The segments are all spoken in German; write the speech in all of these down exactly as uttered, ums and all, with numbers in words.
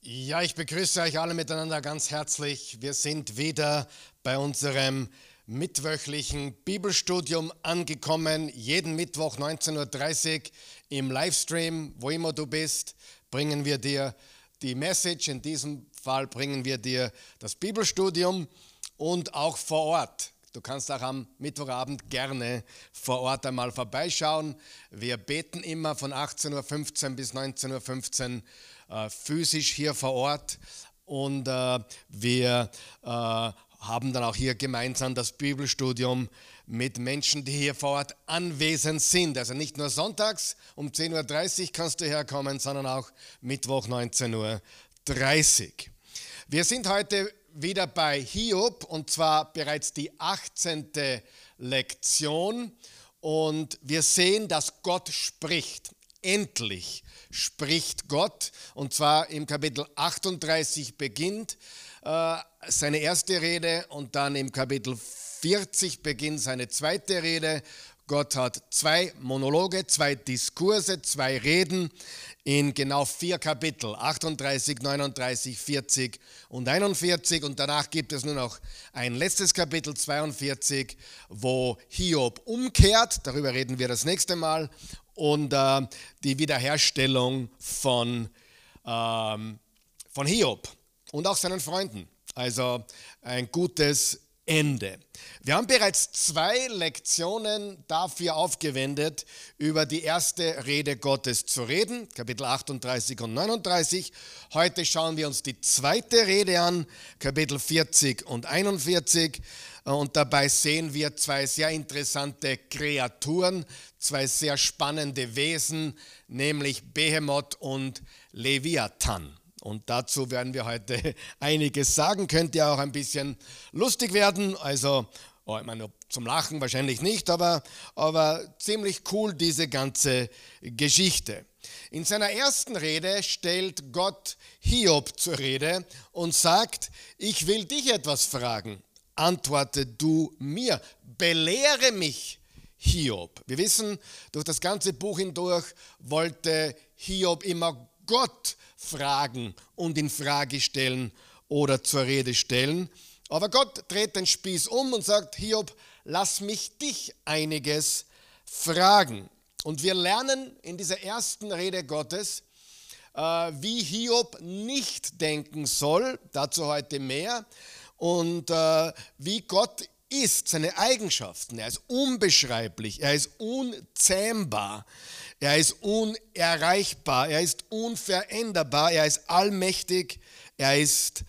Ja, ich begrüße euch alle miteinander ganz herzlich. Wir sind wieder bei unserem mittwöchlichen Bibelstudium angekommen. Jeden Mittwoch neunzehn Uhr dreißig im Livestream, wo immer du bist, bringen wir dir die Message. In diesem Fall bringen wir dir das Bibelstudium und auch vor Ort. Du kannst auch am Mittwochabend gerne vor Ort einmal vorbeischauen. Wir beten immer von achtzehn Uhr fünfzehn bis neunzehn Uhr fünfzehn äh, physisch hier vor Ort und äh, wir äh, haben dann auch hier gemeinsam das Bibelstudium mit Menschen, die hier vor Ort anwesend sind. Also nicht nur sonntags um zehn Uhr dreißig kannst du herkommen, sondern auch Mittwoch neunzehn Uhr dreißig. Wir sind heute wieder bei Hiob und zwar bereits die achtzehnte Lektion und wir sehen, dass Gott spricht. Endlich spricht Gott und zwar im Kapitel achtunddreißig beginnt äh, seine erste Rede und dann im Kapitel vierzig beginnt seine zweite Rede. Gott hat zwei Monologe, zwei Diskurse, zwei Reden in genau vier Kapitel, achtunddreißig, neununddreißig, vierzig und einundvierzig. Und danach gibt es nur noch ein letztes Kapitel, zweiundvierzig, wo Hiob umkehrt, darüber reden wir das nächste Mal, und äh, die Wiederherstellung von, ähm, von Hiob und auch seinen Freunden. Also ein gutes Ende. Wir haben bereits zwei Lektionen dafür aufgewendet, über die erste Rede Gottes zu reden, Kapitel achtunddreißig und neununddreißig. Heute schauen wir uns die zweite Rede an, Kapitel vierzig und einundvierzig. Und dabei sehen wir zwei sehr interessante Kreaturen, zwei sehr spannende Wesen, nämlich Behemoth und Leviathan. Und dazu werden wir heute einiges sagen. Könnte ja auch ein bisschen lustig werden. Also, oh, ich meine, zum Lachen wahrscheinlich nicht, aber, aber ziemlich cool diese ganze Geschichte. In seiner ersten Rede stellt Gott Hiob zur Rede und sagt, ich will dich etwas fragen. Antworte du mir, belehre mich, Hiob. Wir wissen, durch das ganze Buch hindurch wollte Hiob immer Gott fragen und in Frage stellen oder zur Rede stellen. Aber Gott dreht den Spieß um und sagt, Hiob, lass mich dich einiges fragen. Und wir lernen in dieser ersten Rede Gottes, äh, wie Hiob nicht denken soll, dazu heute mehr, und äh, wie Gott ist, seine Eigenschaften. Er ist unbeschreiblich, er ist unzähmbar. Er ist unerreichbar, er ist unveränderbar, er ist allmächtig, er ist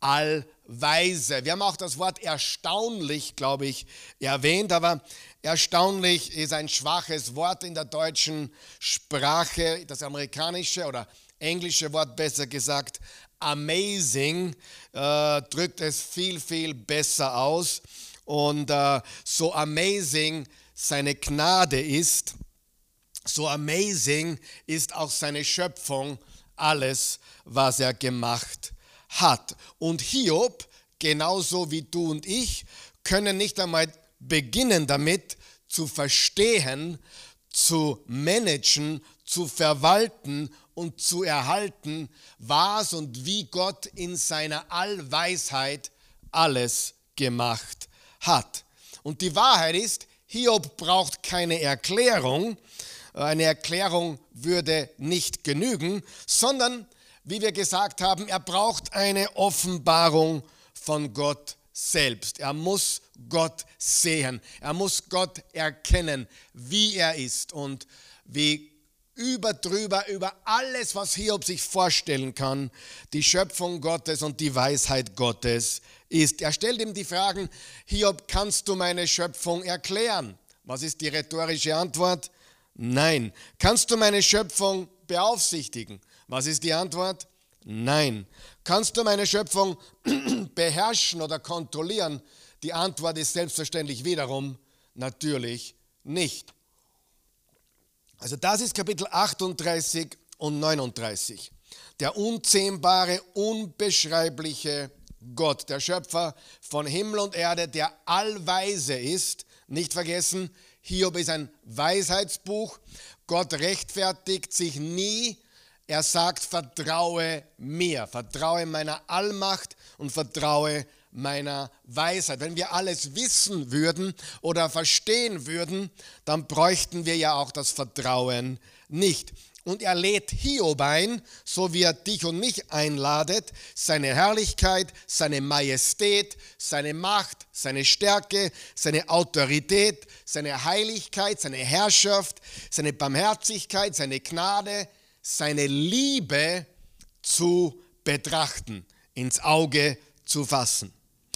allweise. Wir haben auch das Wort erstaunlich, glaube ich, erwähnt, aber erstaunlich ist ein schwaches Wort in der deutschen Sprache. Das amerikanische oder englische Wort, besser gesagt, amazing, äh, drückt es viel, viel besser aus. Und äh, so amazing seine Gnade ist, so amazing ist auch seine Schöpfung, alles, was er gemacht hat. Und Hiob, genauso wie du und ich, können nicht einmal beginnen damit zu verstehen, zu managen, zu verwalten und zu erhalten, was und wie Gott in seiner Allweisheit alles gemacht hat. Und die Wahrheit ist, Hiob braucht keine Erklärung. Eine Erklärung würde nicht genügen, sondern, wie wir gesagt haben, er braucht eine Offenbarung von Gott selbst. Er muss Gott sehen, er muss Gott erkennen, wie er ist und wie über drüber, über alles, was Hiob sich vorstellen kann, die Schöpfung Gottes und die Weisheit Gottes ist. Er stellt ihm die Fragen, Hiob, kannst du meine Schöpfung erklären? Was ist die rhetorische Antwort? Nein. Kannst du meine Schöpfung beaufsichtigen? Was ist die Antwort? Nein. Kannst du meine Schöpfung beherrschen oder kontrollieren? Die Antwort ist selbstverständlich wiederum natürlich nicht. Also das ist Kapitel achtunddreißig und neununddreißig. Der unzähmbare, unbeschreibliche Gott, der Schöpfer von Himmel und Erde, der allweise ist. Nicht vergessen, Hiob ist ein Weisheitsbuch. Gott rechtfertigt sich nie Er sagt, vertraue mir, vertraue meiner Allmacht und vertraue meiner Weisheit. Wenn wir alles wissen würden oder verstehen würden, dann bräuchten wir ja auch das Vertrauen nicht. Und er lädt Hiob ein, so wie er dich und mich einladet, seine Herrlichkeit, seine Majestät, seine Macht, seine Stärke, seine Autorität, seine Heiligkeit, seine Herrschaft, seine Barmherzigkeit, seine Gnade, seine Liebe zu betrachten, ins Auge zu fassen.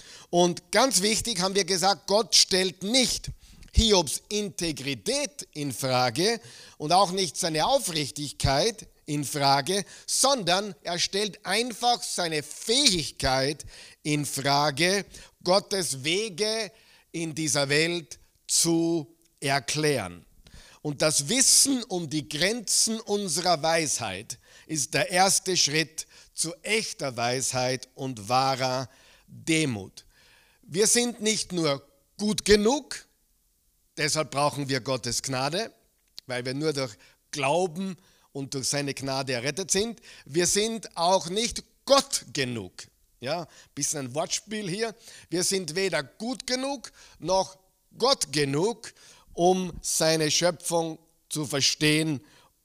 Und ganz wichtig haben wir gesagt, Gott stellt nicht Hiobs Integrität in Frage und auch nicht seine Aufrichtigkeit in Frage, sondern er stellt einfach seine Fähigkeit in Frage, Gottes Wege in dieser Welt zu erklären. Und das Wissen um die Grenzen unserer Weisheit ist der erste Schritt zu echter Weisheit und wahrer Demut. Wir sind nicht nur gut genug, deshalb brauchen wir Gottes Gnade, weil wir nur durch Glauben und durch seine Gnade errettet sind. Wir sind auch nicht Gott genug. Ja, bisschen ein Wortspiel hier. Wir sind weder gut genug noch Gott genug, um seine Schöpfung zu verstehen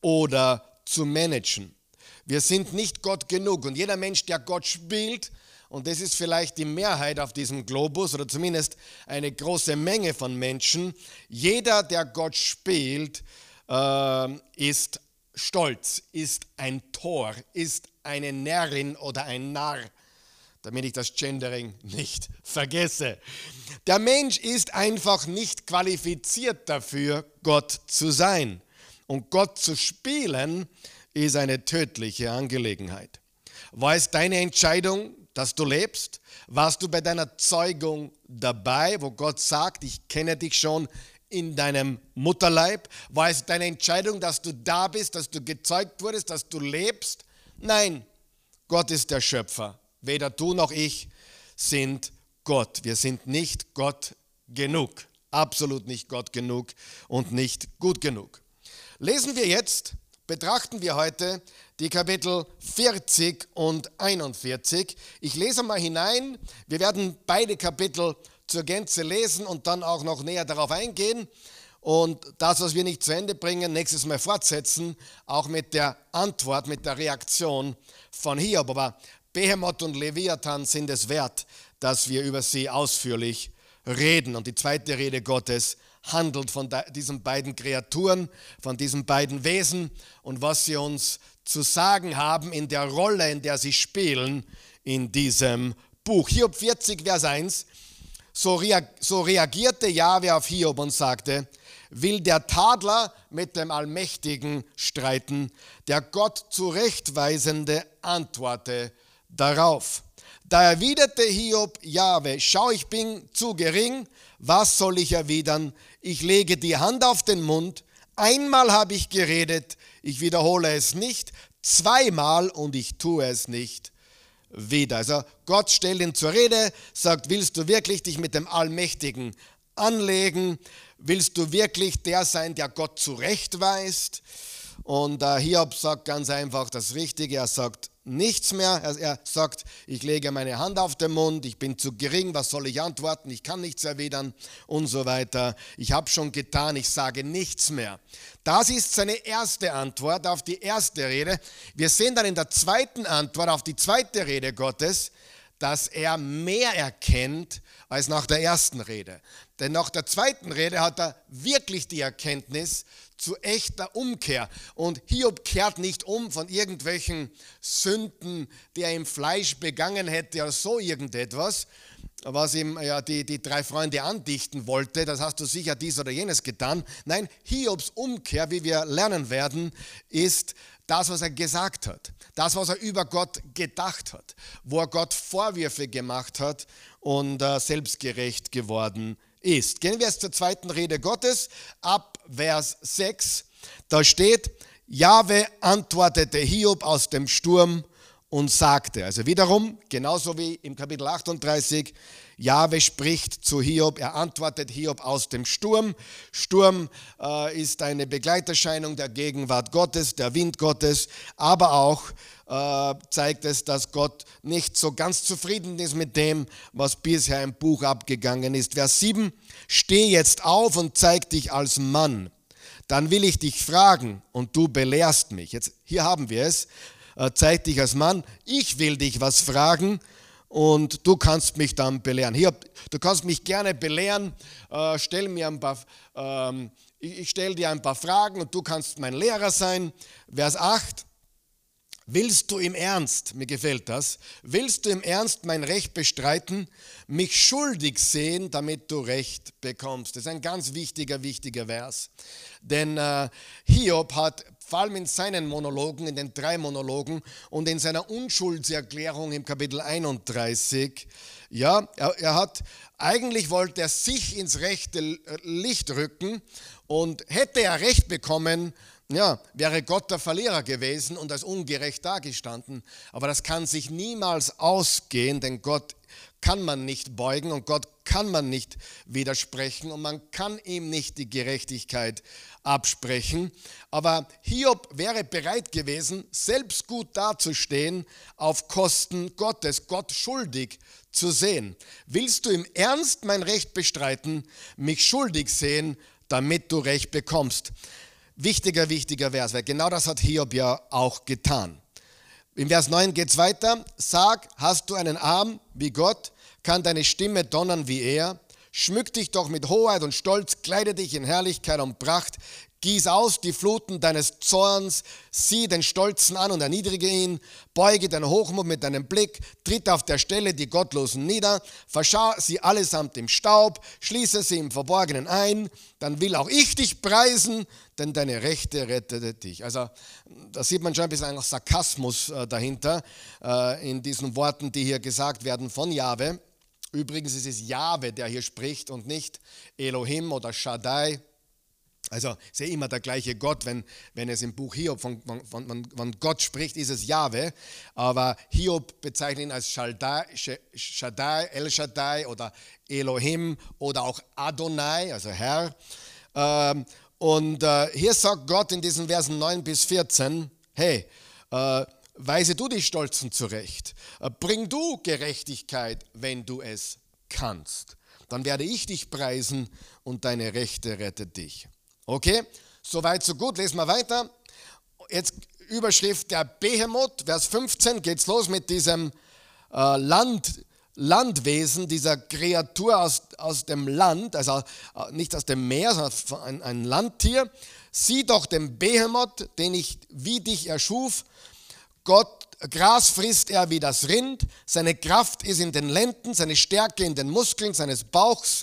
oder zu managen. Wir sind nicht Gott genug. Und jeder Mensch, der Gott spielt, und das ist vielleicht die Mehrheit auf diesem Globus oder zumindest eine große Menge von Menschen, jeder, der Gott spielt, äh, ist stolz, ist ein Tor, ist eine Närrin oder ein Narr, damit ich das Gendering nicht vergesse. Der Mensch ist einfach nicht qualifiziert dafür, Gott zu sein. Und Gott zu spielen, ist eine tödliche Angelegenheit. War es deine Entscheidung, dass du lebst? Warst du bei deiner Zeugung dabei, wo Gott sagt, ich kenne dich schon in deinem Mutterleib? War es deine Entscheidung, dass du da bist, dass du gezeugt wurdest, dass du lebst? Nein, Gott ist der Schöpfer. Weder du noch ich sind Gott. Wir sind nicht Gott genug. Absolut nicht Gott genug und nicht gut genug. Lesen wir jetzt, betrachten wir heute die Kapitel vierzig und einundvierzig. Ich lese mal hinein. Wir werden beide Kapitel zur Gänze lesen und dann auch noch näher darauf eingehen. Und das, was wir nicht zu Ende bringen, nächstes Mal fortsetzen, auch mit der Antwort, mit der Reaktion von Hiob. Aber Behemoth und Leviathan sind es wert, dass wir über sie ausführlich reden. Und die zweite Rede Gottes handelt von diesen beiden Kreaturen, von diesen beiden Wesen und was sie uns zu sagen haben in der Rolle, in der sie spielen in diesem Buch. Hiob vierzig, Vers eins. So reagierte Jahwe auf Hiob und sagte, will der Tadler mit dem Allmächtigen streiten, der Gott zurechtweisende antworte darauf. Da erwiderte Hiob Jahwe, schau, ich bin zu gering, was soll ich erwidern? Ich lege die Hand auf den Mund, einmal habe ich geredet, ich wiederhole es nicht, zweimal und ich tue es nicht wieder. Also Gott stellt ihn zur Rede, sagt, willst du wirklich dich mit dem Allmächtigen anlegen? Willst du wirklich der sein, der Gott zurechtweist? Und äh, Hiob sagt ganz einfach das Richtige, er sagt nichts mehr, er, er sagt, ich lege meine Hand auf den Mund, ich bin zu gering, was soll ich antworten, ich kann nichts erwidern und so weiter. Ich habe schon getan, ich sage nichts mehr. Das ist seine erste Antwort auf die erste Rede. Wir sehen dann in der zweiten Antwort auf die zweite Rede Gottes, dass er mehr erkennt als nach der ersten Rede. Denn nach der zweiten Rede hat er wirklich die Erkenntnis zu echter Umkehr. Und Hiob kehrt nicht um von irgendwelchen Sünden, die er im Fleisch begangen hätte oder so irgendetwas, was ihm ja, die, die drei Freunde andichten wollte. Das hast du sicher dies oder jenes getan. Nein, Hiobs Umkehr, wie wir lernen werden, ist das, was er gesagt hat, das, was er über Gott gedacht hat, wo er Gott Vorwürfe gemacht hat und äh, selbstgerecht geworden ist. Gehen wir jetzt zur zweiten Rede Gottes, ab Vers sechs. Da steht, Jahwe antwortete Hiob aus dem Sturm und sagte, also wiederum, genauso wie im Kapitel achtunddreißig, Jahwe spricht zu Hiob, er antwortet Hiob aus dem Sturm. Sturm äh, ist eine Begleiterscheinung der Gegenwart Gottes, der Wind Gottes, aber auch äh, zeigt es, dass Gott nicht so ganz zufrieden ist mit dem, was bisher im Buch abgegangen ist. Vers sieben, steh jetzt auf und zeig dich als Mann, dann will ich dich fragen und du belehrst mich. Jetzt, hier haben wir es. Zeig dich als Mann, ich will dich was fragen und du kannst mich dann belehren. Hier, du kannst mich gerne belehren, äh, stell mir ein paar, ähm, ich, ich stelle dir ein paar Fragen und du kannst mein Lehrer sein. Vers acht, willst du im Ernst, mir gefällt das, willst du im Ernst mein Recht bestreiten, mich schuldig sehen, damit du Recht bekommst? Das ist ein ganz wichtiger, wichtiger Vers. Denn äh, Hiob hat vor allem in seinen Monologen, in den drei Monologen und in seiner Unschuldserklärung im Kapitel einunddreißig, ja, er, er hat, eigentlich wollte er sich ins rechte Licht rücken und hätte er Recht bekommen, ja, wäre Gott der Verlierer gewesen und als ungerecht dagestanden. Aber das kann sich niemals ausgehen, denn Gott kann man nicht beugen und Gott kann man nicht widersprechen und man kann ihm nicht die Gerechtigkeit absprechen. Aber Hiob wäre bereit gewesen, selbst gut dazustehen, auf Kosten Gottes, Gott schuldig zu sehen. Willst du im Ernst mein Recht bestreiten, mich schuldig sehen, damit du Recht bekommst? Wichtiger, wichtiger Vers, weil genau das hat Hiob ja auch getan. Im Vers neun geht es weiter. Sag, hast du einen Arm wie Gott? Kann deine Stimme donnern wie er? Schmück dich doch mit Hoheit und Stolz, kleide dich in Herrlichkeit und Pracht. Gieß aus die Fluten deines Zorns, sieh den Stolzen an und erniedrige ihn, beuge deinen Hochmut mit deinem Blick, tritt auf der Stelle die Gottlosen nieder, verschau sie allesamt im Staub, schließe sie im Verborgenen ein, dann will auch ich dich preisen, denn deine Rechte rettete dich. Also da sieht man schon ein bisschen Sarkasmus äh, dahinter, äh, in diesen Worten, die hier gesagt werden von Jahwe. Übrigens ist es Jahwe, der hier spricht und nicht Elohim oder Shaddai. Also ist ja immer der gleiche Gott, wenn, wenn es im Buch Hiob von, von, von, von Gott spricht, ist es Jahwe. Aber Hiob bezeichnet ihn als Shaddai, Shaddai, El Shaddai oder Elohim oder auch Adonai, also Herr. Und hier sagt Gott in diesen Versen neun bis vierzehn, hey, weise du die Stolzen zurecht, bring du Gerechtigkeit, wenn du es kannst. Dann werde ich dich preisen und deine Rechte rettet dich. Okay, soweit so gut, lesen wir weiter. Jetzt Überschrift der Behemoth, Vers fünfzehn, geht's los mit diesem äh, Land, Landwesen, dieser Kreatur aus, aus dem Land, also äh, nicht aus dem Meer, sondern ein, ein Landtier. Sieh doch den Behemoth, den ich wie dich erschuf. Gott, Gras frisst er wie das Rind, seine Kraft ist in den Lenden, seine Stärke in den Muskeln seines Bauchs.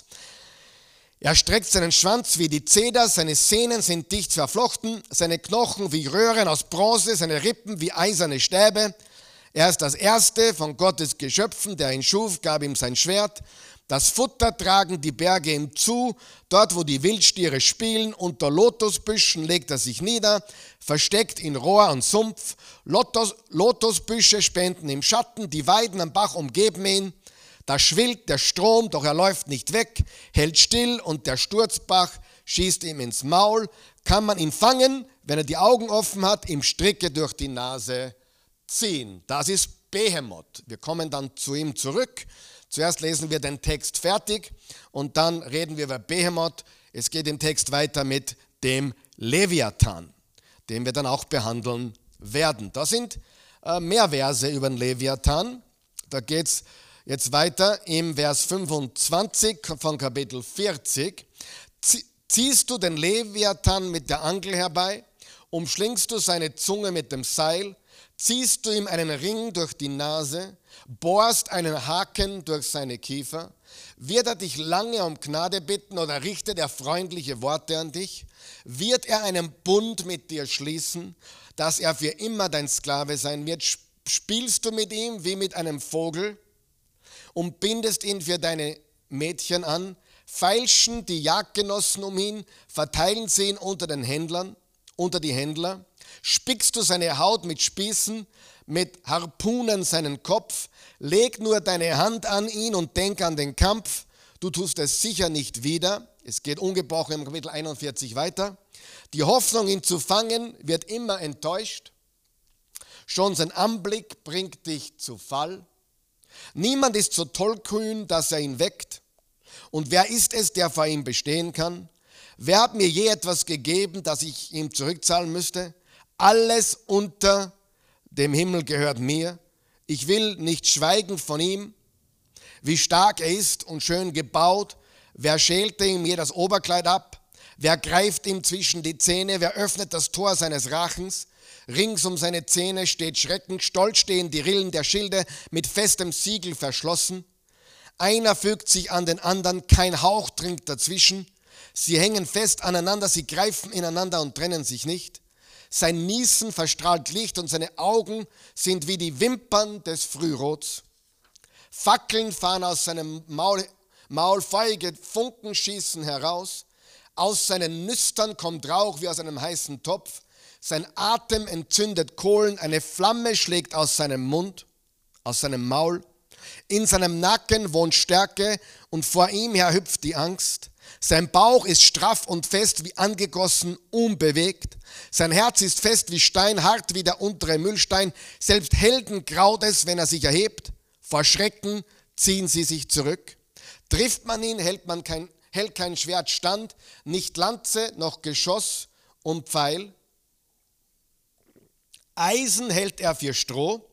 Er streckt seinen Schwanz wie die Zeder, seine Sehnen sind dicht verflochten, seine Knochen wie Röhren aus Bronze, seine Rippen wie eiserne Stäbe. Er ist das Erste von Gottes Geschöpfen, der ihn schuf, gab ihm sein Schwert. Das Futter tragen die Berge ihm zu, dort wo die Wildstiere spielen, unter Lotusbüschen legt er sich nieder, versteckt in Rohr und Sumpf. Lotus, Lotusbüsche spenden ihm Schatten, die Weiden am Bach umgeben ihn. Da schwillt der Strom, doch er läuft nicht weg, hält still und der Sturzbach schießt ihm ins Maul. Kann man ihn fangen, wenn er die Augen offen hat, ihm Stricke durch die Nase ziehen. Das ist Behemoth. Wir kommen dann zu ihm zurück. Zuerst lesen wir den Text fertig und dann reden wir über Behemoth. Es geht im Text weiter mit dem Leviathan, den wir dann auch behandeln werden. Da sind äh, mehr Verse über den Leviathan. Da geht es jetzt weiter im Vers fünfundzwanzig von Kapitel vierzig. Ziehst du den Leviathan mit der Angel herbei, umschlingst du seine Zunge mit dem Seil, ziehst du ihm einen Ring durch die Nase, bohrst einen Haken durch seine Kiefer, wird er dich lange um Gnade bitten oder richtet er freundliche Worte an dich? Wird er einen Bund mit dir schließen, dass er für immer dein Sklave sein wird? Spielst du mit ihm wie mit einem Vogel und bindest ihn für deine Mädchen an? Feilschen die Jagdgenossen um ihn, verteilen sie ihn unter den Händlern, unter die Händler? Spickst du seine Haut mit Spießen, mit Harpunen seinen Kopf. Leg nur deine Hand an ihn und denk an den Kampf. Du tust es sicher nicht wieder. Es geht ungebrochen im Kapitel einundvierzig weiter. Die Hoffnung, ihn zu fangen, wird immer enttäuscht. Schon sein Anblick bringt dich zu Fall. Niemand ist so tollkühn, dass er ihn weckt. Und wer ist es, der vor ihm bestehen kann? Wer hat mir je etwas gegeben, das ich ihm zurückzahlen müsste? Alles unter dem Himmel gehört mir. Ich will nicht schweigen von ihm, wie stark er ist und schön gebaut. Wer schälte ihm je das Oberkleid ab? Wer greift ihm zwischen die Zähne? Wer öffnet das Tor seines Rachens? Rings um seine Zähne steht Schrecken, stolz stehen die Rillen der Schilde, mit festem Siegel verschlossen. Einer fügt sich an den anderen, kein Hauch dringt dazwischen. Sie hängen fest aneinander, sie greifen ineinander und trennen sich nicht. Sein Niesen verstrahlt Licht und seine Augen sind wie die Wimpern des Frührots. Fackeln fahren aus seinem Maul, Maul, feurige Funken schießen heraus. Aus seinen Nüstern kommt Rauch wie aus einem heißen Topf. Sein Atem entzündet Kohlen, eine Flamme schlägt aus seinem Mund, aus seinem Maul. In seinem Nacken wohnt Stärke und vor ihm her hüpft die Angst. Sein Bauch ist straff und fest wie angegossen, unbewegt. Sein Herz ist fest wie Stein, hart wie der untere Mühlstein. Selbst Helden graut es, wenn er sich erhebt. Vor Schrecken ziehen sie sich zurück. Trifft man ihn, hält, man kein, hält kein Schwert stand, nicht Lanze noch Geschoss und Pfeil. Eisen hält er für Stroh,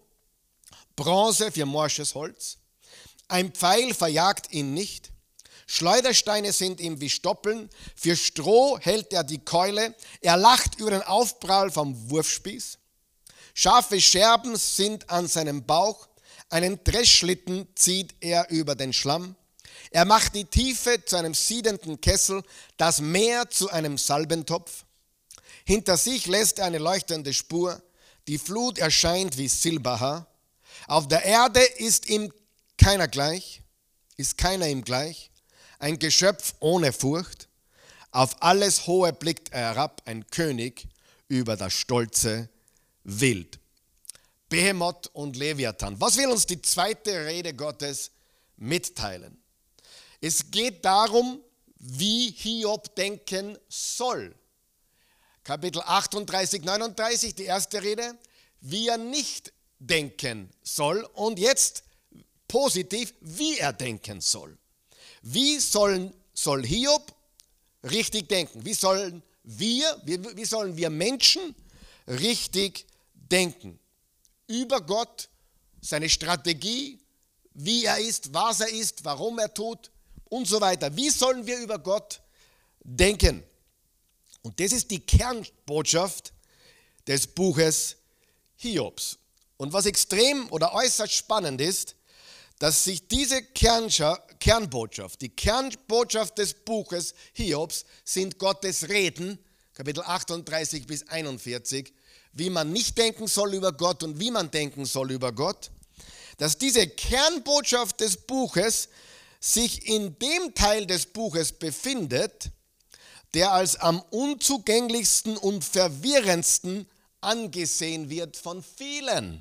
Bronze für morsches Holz. Ein Pfeil verjagt ihn nicht. Schleudersteine sind ihm wie Stoppeln. Für Stroh hält er die Keule. Er lacht über den Aufprall vom Wurfspieß. Scharfe Scherben sind an seinem Bauch. Einen Dreschschlitten zieht er über den Schlamm. Er macht die Tiefe zu einem siedenden Kessel, das Meer zu einem Salbentopf. Hinter sich lässt er eine leuchtende Spur. Die Flut erscheint wie Silberhaar. Auf der Erde ist ihm keiner gleich, ist keiner ihm gleich. Ein Geschöpf ohne Furcht. Auf alles Hohe blickt er herab, ein König über das stolze Wild. Behemoth und Leviathan. Was will uns die zweite Rede Gottes mitteilen? Es geht darum, wie Hiob denken soll. Kapitel achtunddreißig, neununddreißig, die erste Rede, wie er nicht denken soll und jetzt positiv, wie er denken soll. Wie sollen, soll Hiob richtig denken? Wie sollen wir, wie, wie sollen wir Menschen richtig denken? Über Gott, seine Strategie, wie er ist, was er ist, warum er tut und so weiter. Wie sollen wir über Gott denken? Und das ist die Kernbotschaft des Buches Hiobs. Und was extrem oder äußerst spannend ist, dass sich diese Kernbotschaft, die Kernbotschaft des Buches Hiobs sind Gottes Reden, Kapitel achtunddreißig bis einundvierzig, wie man nicht denken soll über Gott und wie man denken soll über Gott, dass diese Kernbotschaft des Buches sich in dem Teil des Buches befindet, der als am unzugänglichsten und verwirrendsten angesehen wird von vielen.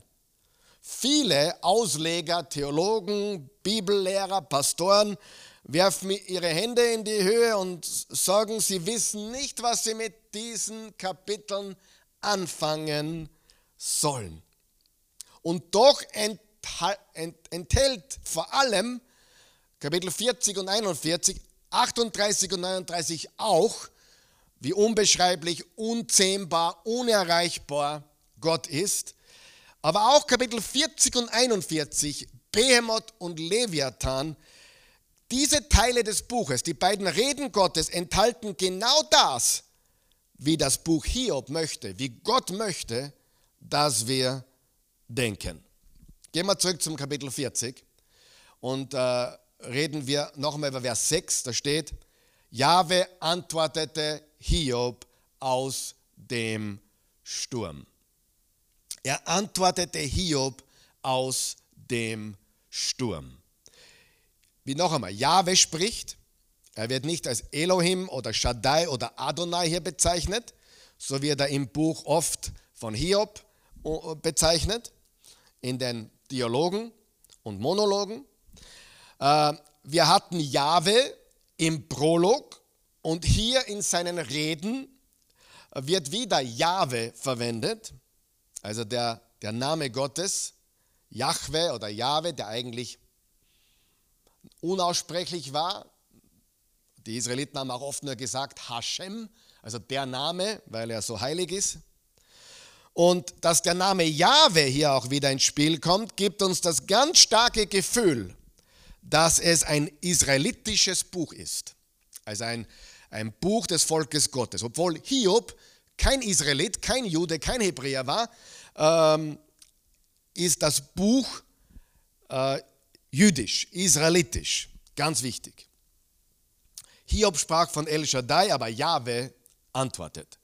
Viele Ausleger, Theologen, Bibellehrer, Pastoren werfen ihre Hände in die Höhe und sagen, sie wissen nicht, was sie mit diesen Kapiteln anfangen sollen. Und doch enthält vor allem Kapitel vierzig und einundvierzig, achtunddreißig und neununddreißig auch, wie unbeschreiblich, unzähmbar, unerreichbar Gott ist. Aber auch Kapitel vierzig und einundvierzig, Behemoth und Leviathan, diese Teile des Buches, die beiden Reden Gottes, enthalten genau das, wie das Buch Hiob möchte, wie Gott möchte, dass wir denken. Gehen wir zurück zum Kapitel vierzig und äh, reden wir nochmal über Vers sechs, da steht, Jahwe antwortete Hiob aus dem Sturm. Er antwortete Hiob aus dem Sturm. Wie noch einmal, Jahwe spricht, er wird nicht als Elohim oder Shaddai oder Adonai hier bezeichnet, so wird er im Buch oft von Hiob bezeichnet. in den Dialogen und Monologen. Äh, wir hatten Jahwe im Prolog und hier in seinen Reden wird wieder Jahwe verwendet, also der, der Name Gottes, Jahwe oder Jahwe, der eigentlich unaussprechlich war. Die Israeliten haben auch oft nur gesagt Hashem, also der Name, weil er so heilig ist. Und dass der Name Jahwe hier auch wieder ins Spiel kommt, gibt uns das ganz starke Gefühl, dass es ein israelitisches Buch ist. Also ein, ein Buch des Volkes Gottes. Obwohl Hiob kein Israelit, kein Jude, kein Hebräer war, ähm, ist das Buch äh, jüdisch, israelitisch. Ganz wichtig. Hiob sprach von El Shaddai, aber Jahwe antwortet.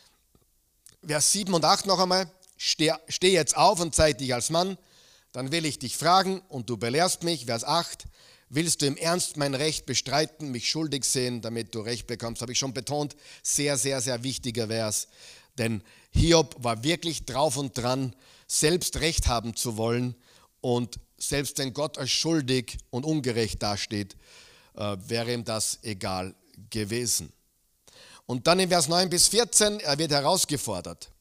Vers sieben und acht noch einmal. Steh, steh jetzt auf und zeig dich als Mann, dann will ich dich fragen und du belehrst mich. Vers acht. Willst du im Ernst mein Recht bestreiten, mich schuldig sehen, damit du Recht bekommst? Habe ich schon betont. Sehr, sehr, sehr wichtiger Vers. Denn Hiob war wirklich drauf und dran, selbst Recht haben zu wollen. Und selbst wenn Gott als schuldig und ungerecht dasteht, äh, wäre ihm das egal gewesen. Und dann in Vers neun bis vierzehn, er wird herausgefordert.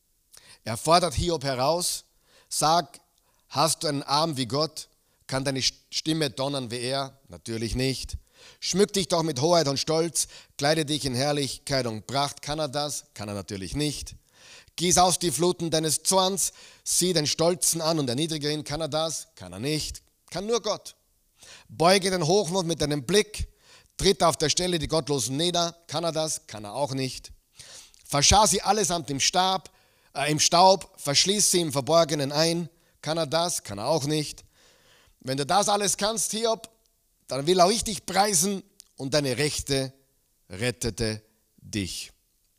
Er fordert Hiob heraus, sag, hast du einen Arm wie Gott? Kann deine Stimme donnern wie er? Natürlich nicht. Schmück dich doch mit Hoheit und Stolz, kleide dich in Herrlichkeit und Pracht. Kann er das? Kann er natürlich nicht. Gieß aus die Fluten deines Zorns, sieh den Stolzen an und erniedrige ihn. Kann er das? Kann er nicht. Kann nur Gott. Beuge den Hochmut mit deinem Blick, tritt auf der Stelle die Gottlosen nieder. Kann er das? Kann er auch nicht. Verschar sie allesamt im, Stab, äh, im Staub, verschließ sie im Verborgenen ein. Kann er das? Kann er auch nicht. Wenn du das alles kannst, Hiob, dann will auch ich dich preisen und deine Rechte rettete dich.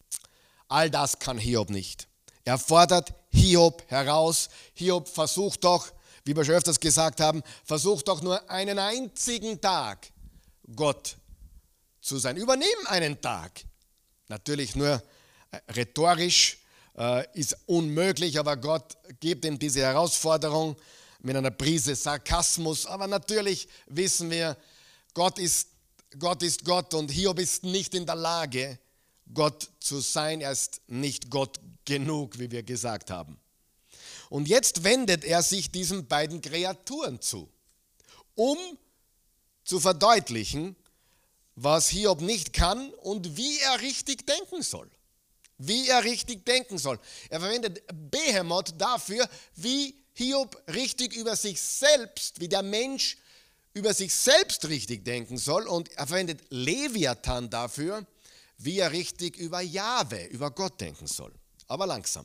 All das kann Hiob nicht. Er fordert Hiob heraus. Hiob, versuch doch, wie wir schon öfters gesagt haben, versuch doch nur einen einzigen Tag Gott zu sein. Übernimm einen Tag. Natürlich nur rhetorisch, äh, ist unmöglich, aber Gott gibt ihm diese Herausforderung mit einer Prise Sarkasmus. Aber natürlich wissen wir, Gott ist, Gott ist Gott und Hiob ist nicht in der Lage, Gott zu sein. Er ist nicht Gott genug, wie wir gesagt haben. Und jetzt wendet er sich diesen beiden Kreaturen zu, um zu verdeutlichen, was Hiob nicht kann und wie er richtig denken soll. Wie er richtig denken soll. Er verwendet Behemoth dafür, wie Hiob richtig über sich selbst, wie der Mensch über sich selbst richtig denken soll. Und er verwendet Leviathan dafür, wie er richtig über Jahwe, über Gott denken soll. Aber langsam.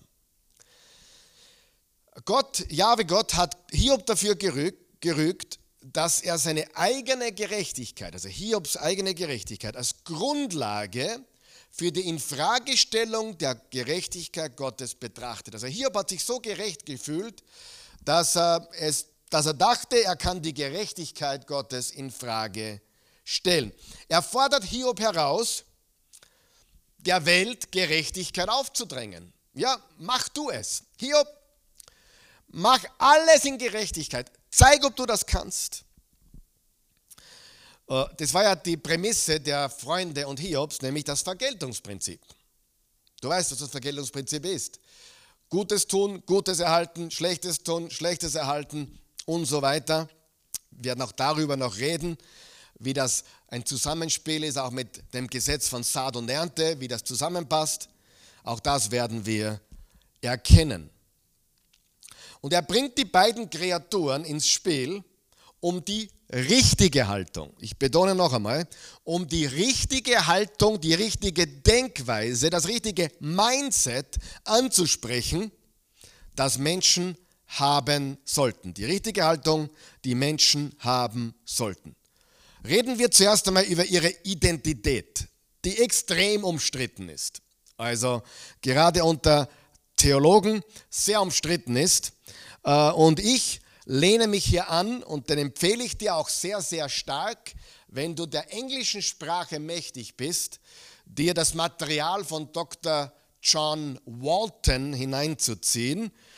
Gott, Jahwe Gott hat Hiob dafür gerügt, gerügt, dass er seine eigene Gerechtigkeit, also Hiobs eigene Gerechtigkeit, als Grundlage für die Infragestellung der Gerechtigkeit Gottes betrachtet. Also Hiob hat sich so gerecht gefühlt, dass er, es, dass er dachte, er kann die Gerechtigkeit Gottes in Frage stellen. Er fordert Hiob heraus, der Welt Gerechtigkeit aufzudrängen. Ja, mach du es. Hiob, mach alles in Gerechtigkeit. Zeig, ob du das kannst. Das war ja die Prämisse der Freunde und Hiobs, nämlich das Vergeltungsprinzip. Du weißt, was das Vergeltungsprinzip ist. Gutes tun, Gutes erhalten, Schlechtes tun, Schlechtes erhalten und so weiter. Wir werden auch darüber noch reden, wie das ein Zusammenspiel ist, auch mit dem Gesetz von Saat und Ernte, wie das zusammenpasst. Auch das werden wir erkennen. Und er bringt die beiden Kreaturen ins Spiel, um die richtige Haltung, ich betone noch einmal, um die richtige Haltung, die richtige Denkweise, das richtige Mindset anzusprechen, das Menschen haben sollten. Die richtige Haltung, die Menschen haben sollten. Reden wir zuerst einmal über ihre Identität, die extrem umstritten ist. Also gerade unter Theologen sehr umstritten ist. Und ich lehne mich hier an und den empfehle ich dir auch sehr, sehr stark, wenn du der englischen Sprache mächtig bist, dir das Material von Doktor John Walton hineinzuziehen.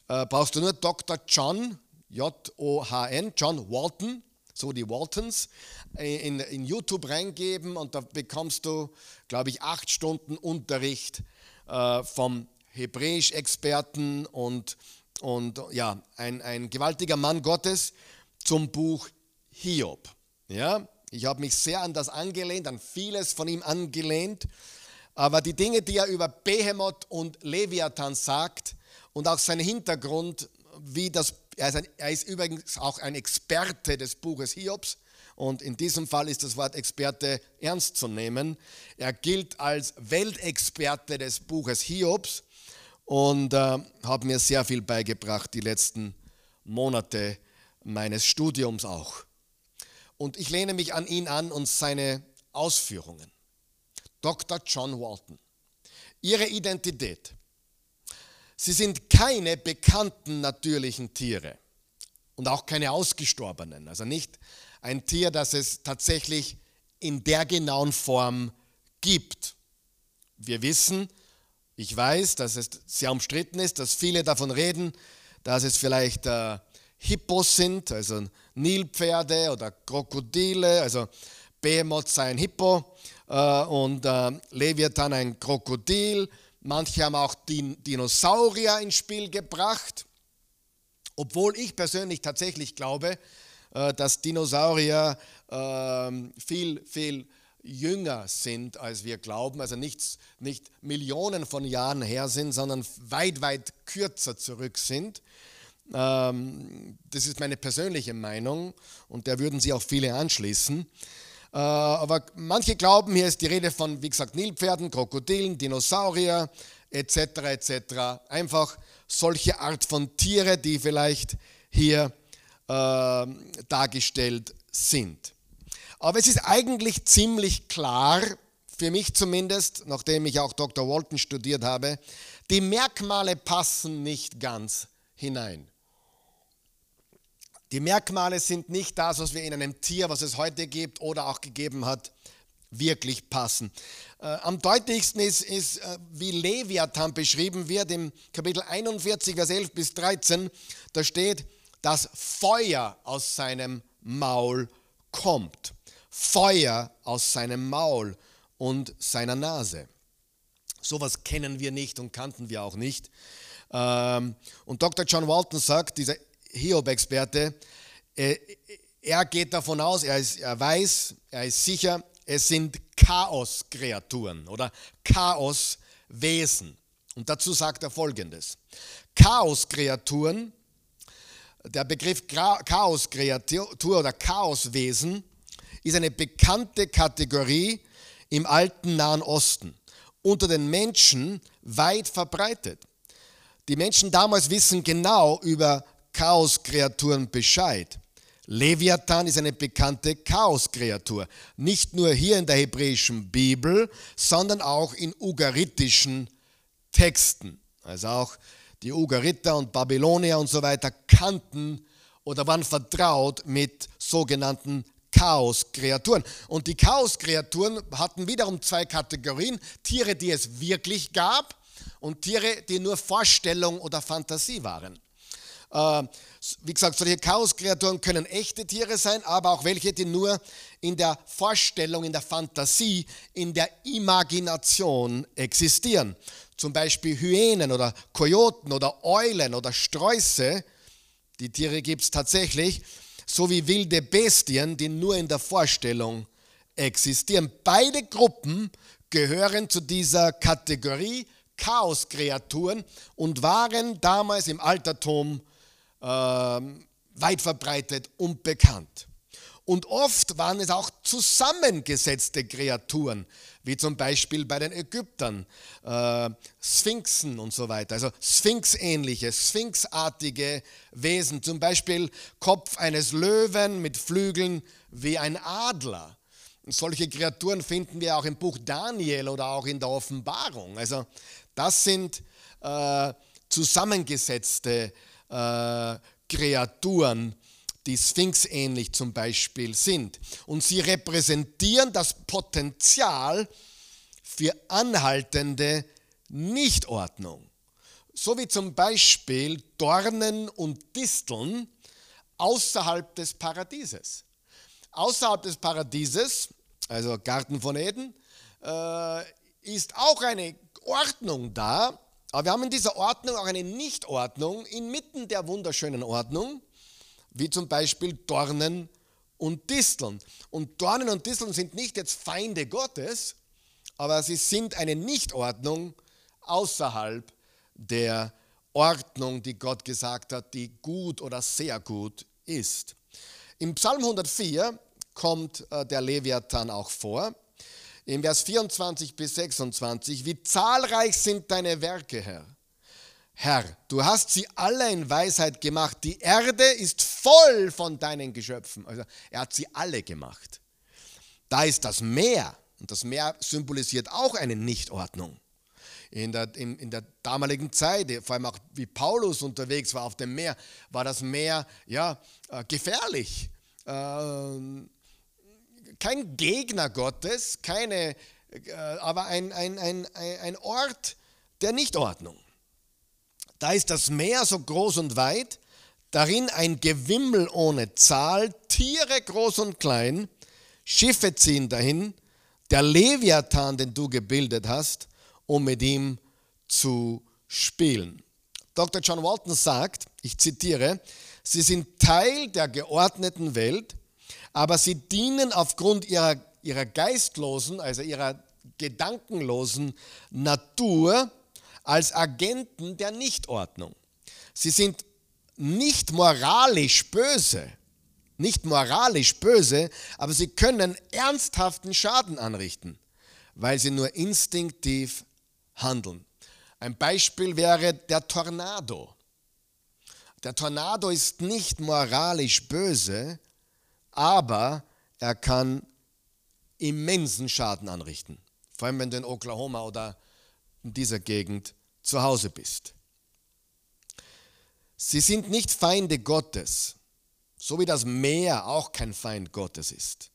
äh, brauchst du nur Doktor John, J O H N, John Walton, so die Waltons, in, in YouTube reingeben und da bekommst du, glaube ich, acht Stunden Unterricht äh, vom Hebräisch-Experten und, und ja, ein, ein gewaltiger Mann Gottes zum Buch Hiob. Ja, ich habe mich sehr an das angelehnt, an vieles von ihm angelehnt, aber die Dinge, die er über Behemoth und Leviathan sagt und auch sein Hintergrund, wie das, er ist, ein, er ist übrigens auch ein Experte des Buches Hiobs und in diesem Fall ist das Wort Experte ernst zu nehmen. Er gilt als Weltexperte des Buches Hiobs und äh, hat mir sehr viel beigebracht die letzten Monate meines Studiums auch. Und ich lehne mich an ihn an und seine Ausführungen. Doktor John Walton. Ihre Identität. Sie sind keine bekannten natürlichen Tiere und auch keine ausgestorbenen. Also nicht ein Tier, das es tatsächlich in der genauen Form gibt. Wir wissen, ich weiß, dass es sehr umstritten ist, dass viele davon reden, dass es vielleicht äh, Hippos sind, also Nilpferde oder Krokodile, also Behemoth sei ein Hippo äh, und äh, Leviathan ein Krokodil. Manche haben auch Din- Dinosaurier ins Spiel gebracht, obwohl ich persönlich tatsächlich glaube, äh, dass Dinosaurier äh, viel, viel jünger sind, als wir glauben, also nicht, nicht Millionen von Jahren her sind, sondern weit, weit kürzer zurück sind. Ähm, das ist meine persönliche Meinung und der würden sich auch viele anschließen. Äh, aber manche glauben, hier ist die Rede von, wie gesagt, Nilpferden, Krokodilen, Dinosaurier et cetera et cetera. Einfach solche Art von Tiere, die vielleicht hier äh, dargestellt sind. Aber es ist eigentlich ziemlich klar, für mich zumindest, nachdem ich auch Doktor Walton studiert habe, die Merkmale passen nicht ganz hinein. Die Merkmale sind nicht das, was wir in einem Tier, was es heute gibt oder auch gegeben hat, wirklich passen. Äh, am deutlichsten ist, ist äh, wie Leviathan beschrieben wird im Kapitel einundvierzig, Vers elf bis dreizehn. Da steht, dass Feuer aus seinem Maul kommt. Feuer aus seinem Maul und seiner Nase. Sowas kennen wir nicht und kannten wir auch nicht. Ähm, und Doktor John Walton sagt, dieser Hiob-Experte, er geht davon aus, er, ist, er weiß, er ist sicher, es sind Chaos-Kreaturen oder Chaos-Wesen. Und dazu sagt er Folgendes. Chaos-Kreaturen, der Begriff Chaos-Kreatur oder Chaoswesen ist eine bekannte Kategorie im alten Nahen Osten, unter den Menschen weit verbreitet. Die Menschen damals wissen genau über Chaoskreaturen Bescheid. Leviathan ist eine bekannte Chaoskreatur. Nicht nur hier in der hebräischen Bibel, sondern auch in ugaritischen Texten. Also auch die Ugariter und Babylonier und so weiter kannten oder waren vertraut mit sogenannten Chaoskreaturen. Und die Chaoskreaturen hatten wiederum zwei Kategorien. Tiere, die es wirklich gab und Tiere, die nur Vorstellung oder Fantasie waren. Wie gesagt, solche Chaoskreaturen können echte Tiere sein, aber auch welche, die nur in der Vorstellung, in der Fantasie, in der Imagination existieren. Zum Beispiel Hyänen oder Kojoten oder Eulen oder Sträuße, die Tiere gibt es tatsächlich, sowie wilde Bestien, die nur in der Vorstellung existieren. Beide Gruppen gehören zu dieser Kategorie Chaoskreaturen und waren damals im Altertum äh, weit verbreitet und bekannt. Und oft waren es auch zusammengesetzte Kreaturen, wie zum Beispiel bei den Ägyptern, äh, Sphinxen und so weiter, also Sphinx-ähnliche, Sphinxartige Wesen, zum Beispiel Kopf eines Löwen mit Flügeln wie ein Adler. Und solche Kreaturen finden wir auch im Buch Daniel oder auch in der Offenbarung. Also das sind äh, zusammengesetzte äh, Kreaturen, die Sphinx-ähnlich zum Beispiel sind. Und sie repräsentieren das Potenzial für anhaltende Nichtordnung. so wie zum Beispiel Dornen und Disteln außerhalb des Paradieses. Außerhalb des Paradieses, also Garten von Eden, äh, ist auch eine Ordnung da, aber wir haben in dieser Ordnung auch eine Nichtordnung inmitten der wunderschönen Ordnung, wie zum Beispiel Dornen und Disteln. Und Dornen und Disteln sind nicht jetzt Feinde Gottes, aber sie sind eine Nichtordnung außerhalb der Ordnung, die Gott gesagt hat, die gut oder sehr gut ist. Im Psalm hundertvier kommt äh, der Leviathan auch vor. Im Vers vierundzwanzig bis sechsundzwanzig, wie zahlreich sind deine Werke, Herr. Herr, du hast sie alle in Weisheit gemacht. Die Erde ist voll von deinen Geschöpfen. Also er hat sie alle gemacht. Da ist das Meer. Und das Meer symbolisiert auch eine Nichtordnung. In der, in, in der damaligen Zeit, vor allem auch wie Paulus unterwegs war auf dem Meer, war das Meer ja, äh, gefährlich. Ähm, kein Gegner Gottes, keine, äh, aber ein, ein, ein, ein Ort der Nichtordnung. Da ist das Meer so groß und weit, darin ein Gewimmel ohne Zahl, Tiere groß und klein, Schiffe ziehen dahin, der Leviathan, den du gebildet hast, um mit ihm zu spielen. Doktor John Walton sagt, ich zitiere, sie sind Teil der geordneten Welt, aber sie dienen aufgrund ihrer, ihrer geistlosen, also ihrer gedankenlosen Natur als Agenten der Nichtordnung. Sie sind nicht moralisch böse, nicht moralisch böse, aber sie können ernsthaften Schaden anrichten, weil sie nur instinktiv handeln. Ein Beispiel wäre der Tornado. Der Tornado ist nicht moralisch böse, aber er kann immensen Schaden anrichten. Vor allem, wenn du in Oklahoma oder in dieser Gegend zu Hause bist. Sie sind nicht Feinde Gottes, so wie das Meer auch kein Feind Gottes ist.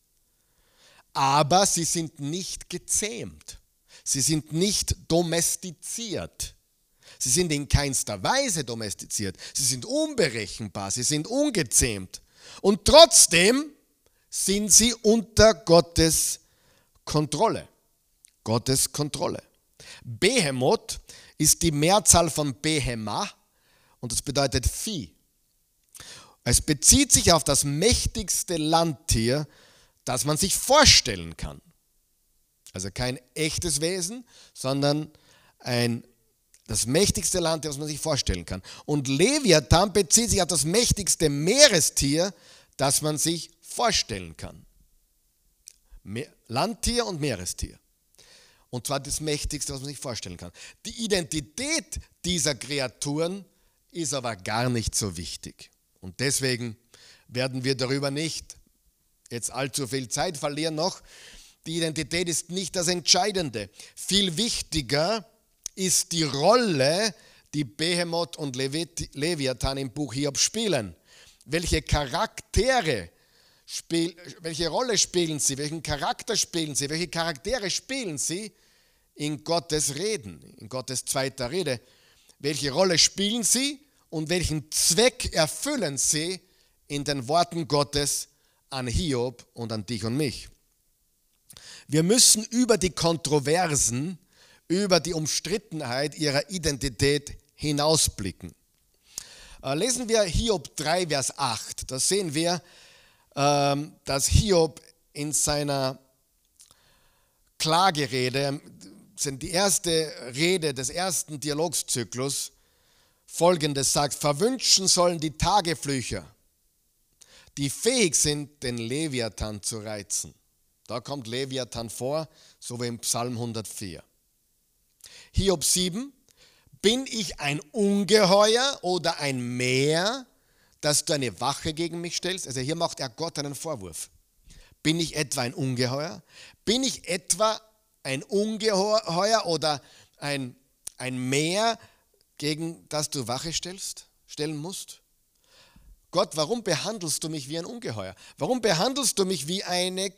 Aber sie sind nicht gezähmt. Sie sind nicht domestiziert. Sie sind in keinster Weise domestiziert. Sie sind unberechenbar, sie sind ungezähmt. Und trotzdem sind sie unter Gottes Kontrolle. Gottes Kontrolle. Behemoth ist die Mehrzahl von Behema und das bedeutet Vieh. Es bezieht sich auf das mächtigste Landtier, das man sich vorstellen kann. Also kein echtes Wesen, sondern ein, das mächtigste Landtier, das man sich vorstellen kann. Und Leviathan bezieht sich auf das mächtigste Meerestier, das man sich vorstellen kann. Landtier und Meerestier. Und zwar das mächtigste, was man sich vorstellen kann. Die Identität dieser Kreaturen ist aber gar nicht so wichtig. Und deswegen werden wir darüber nicht jetzt allzu viel Zeit verlieren noch. Die Identität ist nicht das Entscheidende. Viel wichtiger ist die Rolle, die Behemoth und Leviathan im Buch Hiob spielen. Welche Charaktere, spiel, welche Rolle spielen sie, welchen Charakter spielen sie, welche Charaktere spielen sie in Gottes Reden, in Gottes zweiter Rede. Welche Rolle spielen sie und welchen Zweck erfüllen sie in den Worten Gottes an Hiob und an dich und mich? Wir müssen über die Kontroversen, über die Umstrittenheit ihrer Identität hinausblicken. Lesen wir Hiob drei, Vers acht. Da sehen wir, dass Hiob in seiner Klagerede, die erste Rede des ersten Dialogzyklus, Folgendes sagt: Verwünschen sollen die Tageflücher, die fähig sind, den Leviathan zu reizen. Da kommt Leviathan vor, so wie im Psalm hundertvier. Hiob sieben, bin ich ein Ungeheuer oder ein Meer, dass du eine Wache gegen mich stellst? Also hier macht er Gott einen Vorwurf. Bin ich etwa ein Ungeheuer? Bin ich etwa ein Ungeheuer oder ein, ein Meer, gegen das du Wache stellst, stellen musst? Gott, warum behandelst du mich wie ein Ungeheuer? Warum behandelst du mich wie eine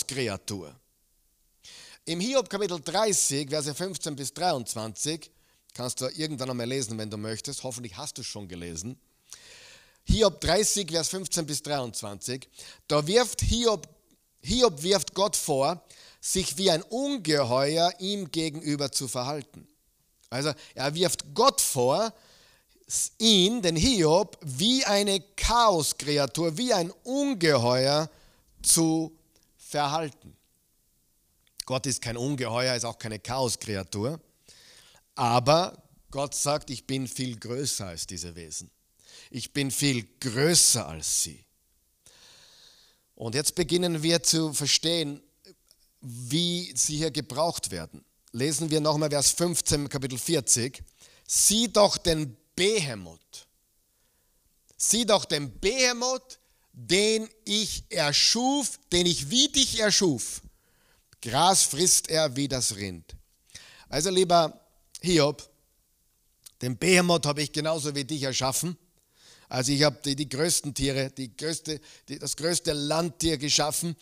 Chaoskreatur? Im Hiob Kapitel dreißig, Verse fünfzehn bis dreiundzwanzig, Kannst du irgendwann einmal lesen, wenn du möchtest. Hoffentlich hast du es schon gelesen. Hiob dreißig, Vers fünfzehn bis dreiundzwanzig. Da wirft Hiob, Hiob wirft Gott vor, sich wie ein Ungeheuer ihm gegenüber zu verhalten. Also er wirft Gott vor, ihn, den Hiob, wie eine Chaoskreatur, wie ein Ungeheuer zu verhalten. Gott ist kein Ungeheuer, ist auch keine Chaoskreatur, aber Gott sagt, ich bin viel größer als diese Wesen. Ich bin viel größer als sie. Und jetzt beginnen wir zu verstehen, wie sie hier gebraucht werden. Lesen wir nochmal Vers fünfzehn, Kapitel vierzig. Sieh doch den Behemoth. Sieh doch den Behemoth, den ich erschuf, den ich wie dich erschuf. Gras frisst er wie das Rind. Also lieber Hiob, den Behemoth habe ich genauso wie dich erschaffen. Also ich habe die, die größten Tiere, die größte, die, das größte Landtier geschaffen.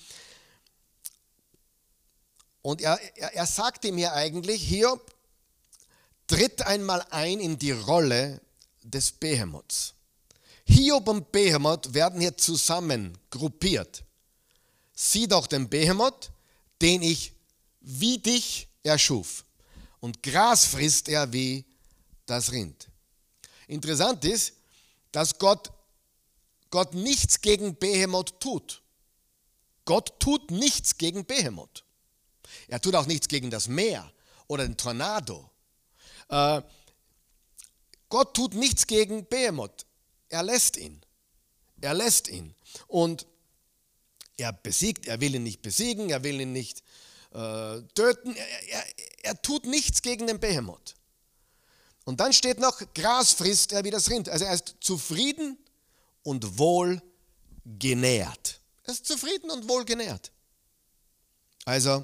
Und er, er, er sagt ihm hier eigentlich, Hiob, tritt einmal ein in die Rolle des Behemoths. Hiob und Behemoth werden hier zusammen gruppiert. Sieh doch den Behemoth, den ich wie dich erschuf. Und Gras frisst er wie das Rind. Interessant ist, dass Gott, Gott nichts gegen Behemoth tut. Gott tut nichts gegen Behemoth. Er tut auch nichts gegen das Meer oder den Tornado. Äh, Gott tut nichts gegen Behemoth. Er lässt ihn. Er lässt ihn. Und er besiegt, er will ihn nicht besiegen, er will ihn nicht äh, töten. Er, er, er tut nichts gegen den Behemoth. Und dann steht noch, Gras frisst er wie das Rind. Also er ist zufrieden und wohl genährt. Er ist zufrieden und wohl genährt. Also,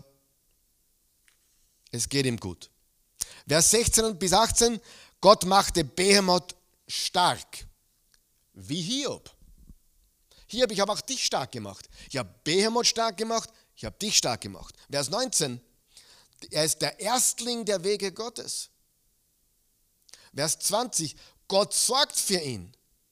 es geht ihm gut. Vers sechzehn bis achtzehn, Gott machte Behemoth stark, wie Hiob. Hiob, ich habe auch dich stark gemacht. Ich habe Behemoth stark gemacht, ich habe dich stark gemacht. Vers neunzehn, er ist der Erstling der Wege Gottes. Vers zwanzig, Gott sorgt für ihn.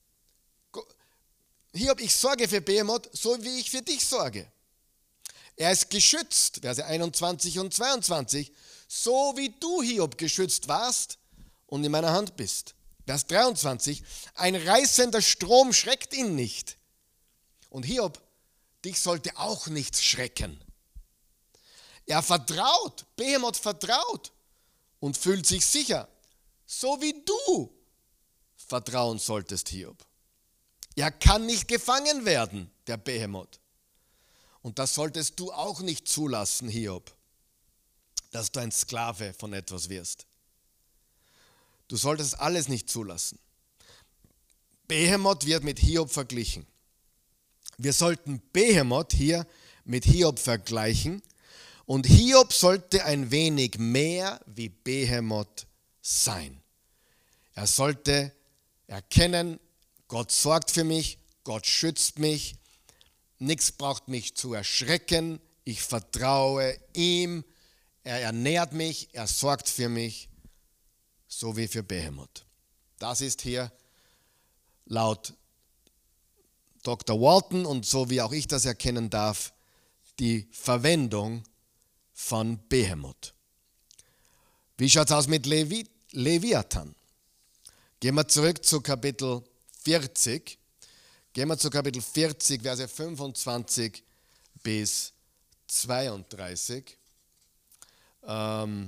Hiob, ich sorge für Behemoth, so wie ich für dich sorge. Er ist geschützt, Verse einundzwanzig und zweiundzwanzig, so wie du, Hiob, geschützt warst und in meiner Hand bist. Vers dreiundzwanzig, ein reißender Strom schreckt ihn nicht. Und Hiob, dich sollte auch nichts schrecken. Er vertraut, Behemoth vertraut und fühlt sich sicher, so wie du vertrauen solltest, Hiob. Er kann nicht gefangen werden, der Behemoth. Und das solltest du auch nicht zulassen, Hiob, dass du ein Sklave von etwas wirst. Du solltest alles nicht zulassen. Behemoth wird mit Hiob verglichen. Wir sollten Behemoth hier mit Hiob vergleichen und Hiob sollte ein wenig mehr wie Behemoth sein. Er sollte erkennen, Gott sorgt für mich, Gott schützt mich, nichts braucht mich zu erschrecken, ich vertraue ihm, er ernährt mich, er sorgt für mich, so wie für Behemoth. Das ist hier laut Doktor Walton und so wie auch ich das erkennen darf, die Verwendung von Behemoth. Wie schaut es aus mit Levi, Leviathan? Gehen wir zurück zu Kapitel vierzig. Gehen wir zu Kapitel vierzig, Verse fünfundzwanzig bis zweiunddreißig. Ähm,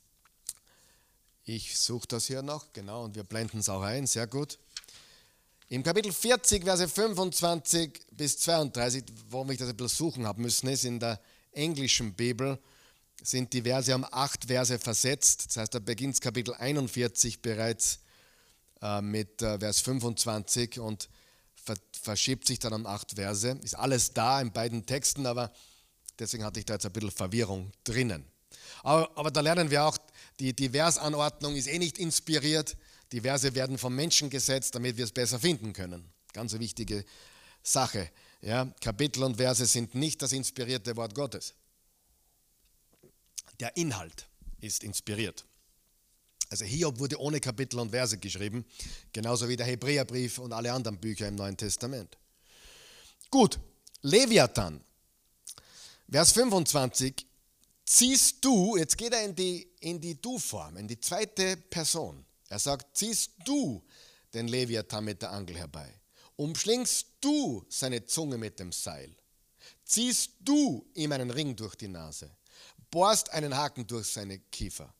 ich suche das hier noch, genau, und wir blenden es auch ein, sehr gut. Im Kapitel vierzig, Verse fünfundzwanzig bis zweiunddreißig, warum ich das ein bisschen suchen habe müssen, ist in der englischen Bibel, sind die Verse um acht Verse versetzt. Das heißt, da beginnt Kapitel einundvierzig bereits äh, mit äh, Vers fünfundzwanzig und ver verschiebt sich dann um acht Verse. Ist alles da in beiden Texten, aber deswegen hatte ich da jetzt ein bisschen Verwirrung drinnen. Aber, aber da lernen wir auch, die, die Versanordnung ist eh nicht inspiriert. Die Verse werden vom Menschen gesetzt, damit wir es besser finden können. Ganz eine wichtige Sache. Ja, Kapitel und Verse sind nicht das inspirierte Wort Gottes. Der Inhalt ist inspiriert. Also Hiob wurde ohne Kapitel und Verse geschrieben, genauso wie der Hebräerbrief und alle anderen Bücher im Neuen Testament. Gut, Leviathan, Vers fünfundzwanzig, ziehst du, jetzt geht er in die, in die Du-Form, in die zweite Person. Er sagt, ziehst du den Leviathan mit der Angel herbei, umschlingst du seine Zunge mit dem Seil, ziehst du ihm einen Ring durch die Nase, bohrst einen Haken durch seine Kiefer.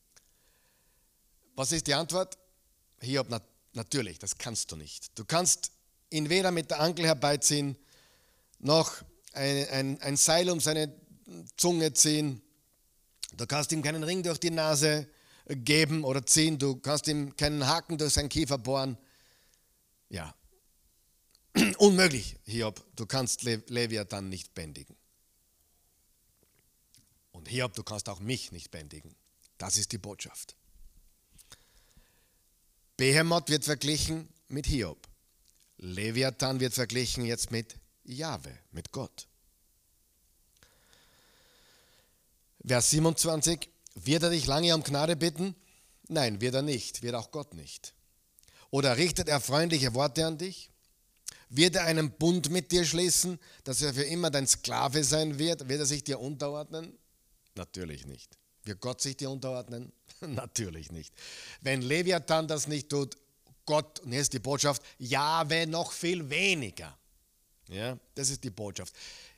Was ist die Antwort? Hiob, na, natürlich, das kannst du nicht. Du kannst ihn weder mit der Angel herbeiziehen, noch ein, ein, ein Seil um seine Zunge ziehen. Du kannst ihm keinen Ring durch die Nase geben oder ziehen. Du kannst ihm keinen Haken durch seinen Kiefer bohren. Ja, unmöglich, Hiob. Du kannst Le- Leviathan nicht bändigen. Und Hiob, du kannst auch mich nicht bändigen. Das ist die Botschaft. Behemoth wird verglichen mit Hiob. Leviathan wird verglichen jetzt mit Jahwe, mit Gott. Vers siebenundzwanzig, wird er dich lange um Gnade bitten? Nein, wird er nicht, wird auch Gott nicht. Oder richtet er freundliche Worte an dich? Wird er einen Bund mit dir schließen, dass er für immer dein Sklave sein wird? Wird er sich dir unterordnen? Natürlich nicht. Wird Gott sich dir unterordnen? Natürlich nicht. Wenn Leviathan das nicht tut, Gott, und hier ist die Botschaft, Jahwe noch viel weniger. Ja, das ist die Botschaft.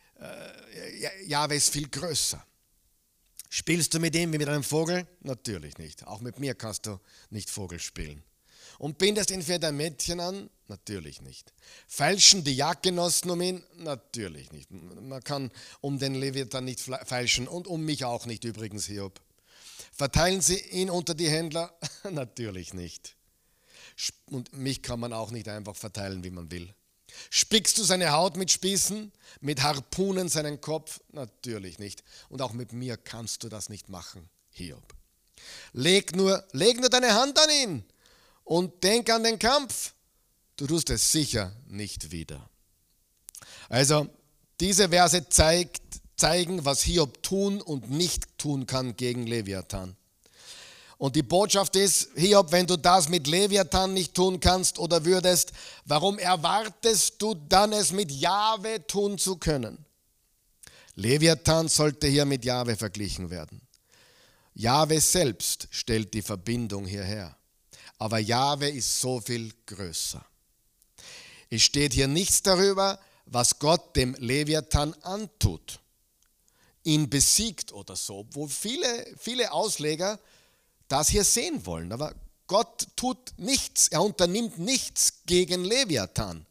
Äh, Jahwe ist viel größer. Spielst du mit ihm wie mit einem Vogel? Natürlich nicht. Auch mit mir kannst du nicht Vogel spielen. Und bindest ihn für dein Mädchen an? Natürlich nicht. Feilschen die Jagdgenossen um ihn? Natürlich nicht. Man kann um den Leviathan nicht feilschen und um mich auch nicht übrigens, Hiob. Verteilen sie ihn unter die Händler? Natürlich nicht. Und mich kann man auch nicht einfach verteilen, wie man will. Spickst du seine Haut mit Spießen, mit Harpunen seinen Kopf? Natürlich nicht. Und auch mit mir kannst du das nicht machen, Hiob. Leg nur, leg nur deine Hand an ihn und denk an den Kampf. Du tust es sicher nicht wieder. Also, diese Verse zeigt, zeigen, was Hiob tun und nicht tun kann gegen Leviathan. Und die Botschaft ist, Hiob, wenn du das mit Leviathan nicht tun kannst oder würdest, warum erwartest du dann, es mit Jahwe tun zu können? Leviathan sollte hier mit Jahwe verglichen werden. Jahwe selbst stellt die Verbindung hierher. Aber Jahwe ist so viel größer. Es steht hier nichts darüber, was Gott dem Leviathan antut, ihn besiegt oder so, obwohl viele, viele Ausleger das hier sehen wollen. Aber Gott tut nichts, er unternimmt nichts gegen Leviathan.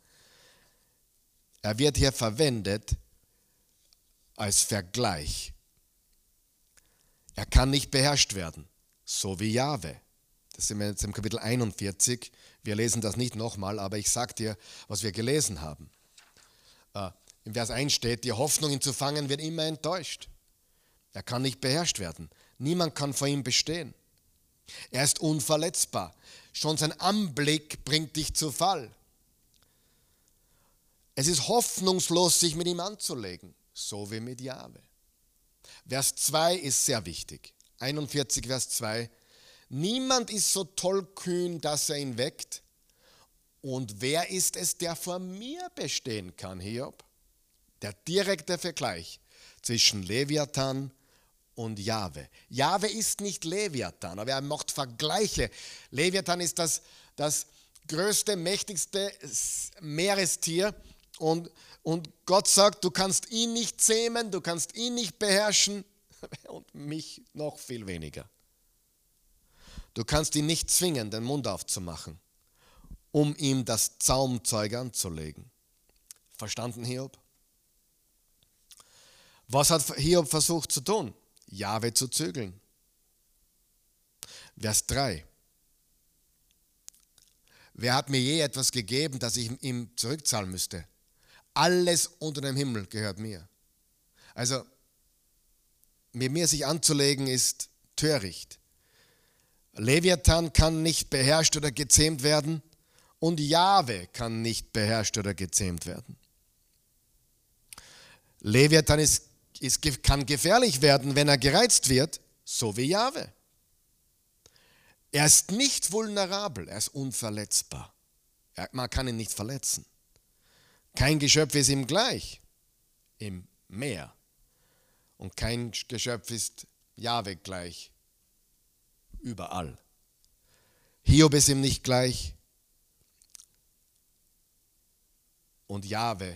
Er wird hier verwendet als Vergleich. Er kann nicht beherrscht werden, so wie Jahwe. Das sind wir jetzt im Kapitel einundvierzig. Wir lesen das nicht nochmal, aber ich sage dir, was wir gelesen haben. Äh, Im Vers eins steht, die Hoffnung, ihn zu fangen, wird immer enttäuscht. Er kann nicht beherrscht werden. Niemand kann vor ihm bestehen. Er ist unverletzbar. Schon sein Anblick bringt dich zu Fall. Es ist hoffnungslos, sich mit ihm anzulegen, so wie mit Jahwe. Vers zwei ist sehr wichtig. einundvierzig, Vers zwei. Niemand ist so tollkühn, dass er ihn weckt. Und wer ist es, der vor mir bestehen kann, Hiob? Der direkte Vergleich zwischen Leviathan und Jahwe. Jahwe ist nicht Leviathan, aber er macht Vergleiche. Leviathan ist das, das größte, mächtigste Meerestier und, und Gott sagt, du kannst ihn nicht zähmen, du kannst ihn nicht beherrschen und mich noch viel weniger. Du kannst ihn nicht zwingen, den Mund aufzumachen, um ihm das Zaumzeug anzulegen. Verstanden, Hiob? Was hat Hiob versucht zu tun? Jahwe zu zügeln. Vers drei. Wer hat mir je etwas gegeben, das ich ihm zurückzahlen müsste? Alles unter dem Himmel gehört mir. Also, mit mir sich anzulegen ist töricht. Leviathan kann nicht beherrscht oder gezähmt werden und Jahwe kann nicht beherrscht oder gezähmt werden. Leviathan ist Es kann gefährlich werden, wenn er gereizt wird, so wie Jahwe. Er ist nicht vulnerabel, er ist unverletzbar. Er, man kann ihn nicht verletzen. Kein Geschöpf ist ihm gleich im Meer. Und kein Geschöpf ist Jahwe gleich überall. Hiob ist ihm nicht gleich. Und Jahwe,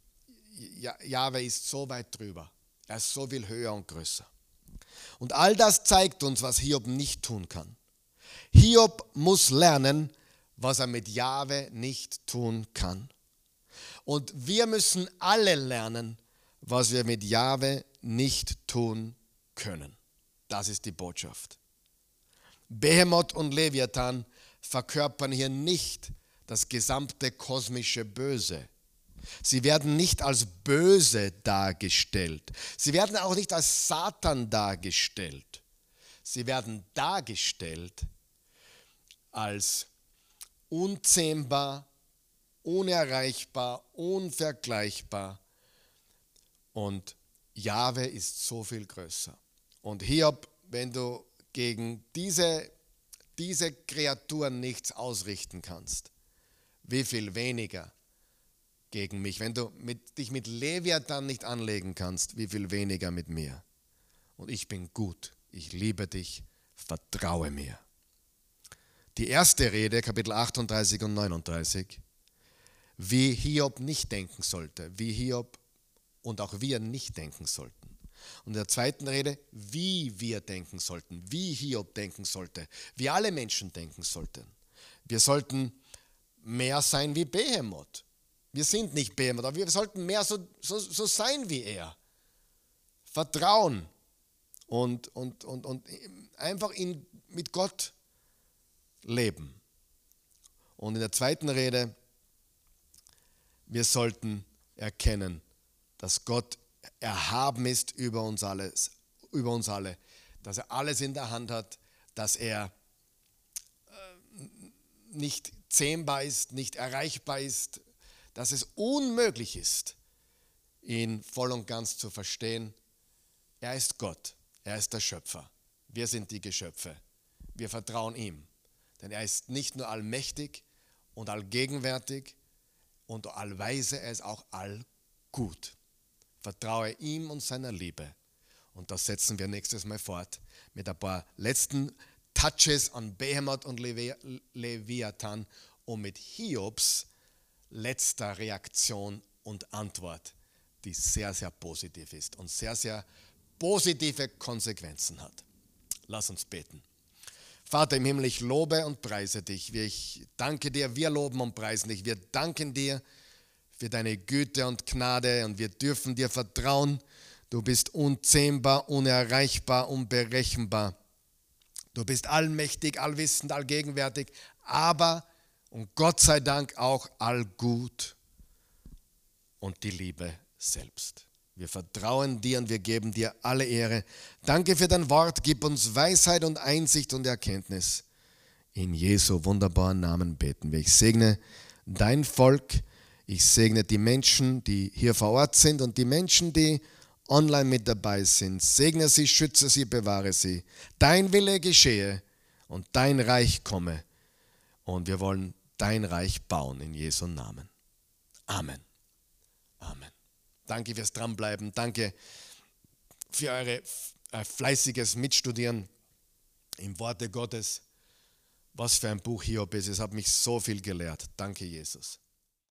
Jahwe ist so weit drüber. Er ist so viel höher und größer. Und all das zeigt uns, was Hiob nicht tun kann. Hiob muss lernen, was er mit Jahwe nicht tun kann. Und wir müssen alle lernen, was wir mit Jahwe nicht tun können. Das ist die Botschaft. Behemoth und Leviathan verkörpern hier nicht das gesamte kosmische Böse. Sie werden nicht als böse dargestellt. Sie werden auch nicht als Satan dargestellt. Sie werden dargestellt als unzähmbar, unerreichbar, unvergleichbar. Und Jahwe ist so viel größer. Und Hiob, wenn du gegen diese, diese Kreaturen nichts ausrichten kannst, wie viel weniger gegen mich. Wenn du mit, dich mit Leviathan nicht anlegen kannst, wie viel weniger mit mir. Und ich bin gut, ich liebe dich, vertraue mir. Die erste Rede, Kapitel achtunddreißig und neununddreißig, wie Hiob nicht denken sollte, wie Hiob und auch wir nicht denken sollten. Und in der zweiten Rede, wie wir denken sollten, wie Hiob denken sollte, wie alle Menschen denken sollten. Wir sollten mehr sein wie Behemoth. Wir sind nicht Behemoth, aber wir sollten mehr so, so, so sein wie er. Vertrauen und, und, und, und einfach in, mit Gott leben. Und in der zweiten Rede, wir sollten erkennen, dass Gott erhaben ist über uns alles, über uns alle, dass er alles in der Hand hat, dass er äh, nicht zähmbar ist, nicht erreichbar ist, dass es unmöglich ist, ihn voll und ganz zu verstehen. Er ist Gott, er ist der Schöpfer. Wir sind die Geschöpfe. Wir vertrauen ihm, denn er ist nicht nur allmächtig und allgegenwärtig und allweise, er ist auch allgut. Vertraue ihm und seiner Liebe. Und das setzen wir nächstes Mal fort mit ein paar letzten Touches an Behemoth und Levi- Leviathan und mit Hiobs letzter Reaktion und Antwort, die sehr, sehr positiv ist und sehr, sehr positive Konsequenzen hat. Lass uns beten. Vater im Himmel, ich lobe und preise dich. Ich danke dir, wir loben und preisen dich. Wir danken dir für deine Güte und Gnade und wir dürfen dir vertrauen. Du bist unzähmbar, unerreichbar, unberechenbar. Du bist allmächtig, allwissend, allgegenwärtig, aber und Gott sei Dank auch allgut und die Liebe selbst. Wir vertrauen dir und wir geben dir alle Ehre. Danke für dein Wort. Gib uns Weisheit und Einsicht und Erkenntnis. In Jesu wunderbaren Namen beten wir. Ich segne dein Volk. Ich segne die Menschen, die hier vor Ort sind und die Menschen, die online mit dabei sind. Segne sie, schütze sie, bewahre sie. Dein Wille geschehe und dein Reich komme. Und wir wollen dein Reich bauen in Jesu Namen. Amen. Amen. Danke fürs Dranbleiben. Danke für eure äh, fleißiges Mitstudieren im Worte Gottes. Was für ein Buch Hiob ist. Es hat mich so viel gelehrt. Danke, Jesus.